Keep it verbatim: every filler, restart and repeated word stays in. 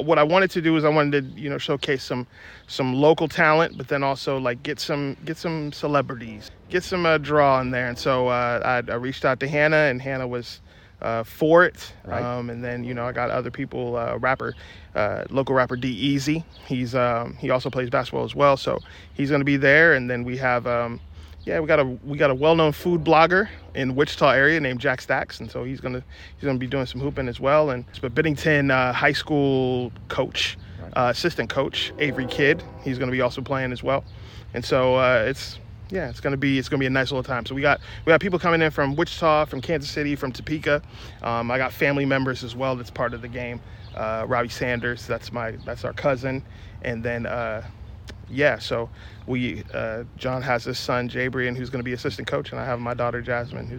what I wanted to do is I wanted to, you know, showcase some some local talent, but then also like get some get some celebrities, get some uh, draw in there. And so uh, I, I reached out to Hannah, and Hannah was uh, for it. Right. Um, and then, you know, I got other people, uh, rapper, uh, local rapper D Easy. He's um, he also plays basketball as well, so he's going to be there. And then we have. Um, Yeah, we got a we got a well-known food blogger in Wichita area named Jack Stacks, and so he's gonna he's gonna be doing some hooping as well. And but Bennington uh, high school coach, Right. uh, assistant coach Avery Kidd, he's gonna be also playing as well. And so uh, it's yeah, it's gonna be it's gonna be a nice little time. So we got we got people coming in from Wichita, from Kansas City, from Topeka. Um, I got family members as well that's part of the game. Uh, Robbie Sanders, that's my that's our cousin, and then. Uh, Yeah, so we uh, John has his son Jabrian, who's going to be assistant coach, and I have my daughter Jasmine, who's